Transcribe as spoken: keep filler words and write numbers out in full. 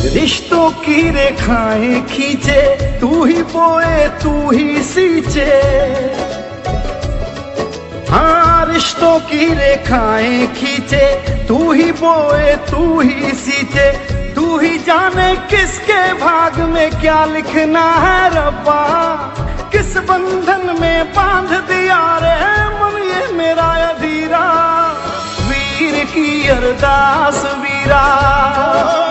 रिश्तों की रेखाएं खींचे, तू ही बोए तू ही सींचे। हाँ, रिश्तों की रेखाएं खींचे, तू ही बोए तू ही सींचे। तू ही जाने किसके भाग में क्या लिखना है रब्बा, किस बंधन में बांध दिया रे मन ये मेरा अधीरा। वीर की अरदास वीरा,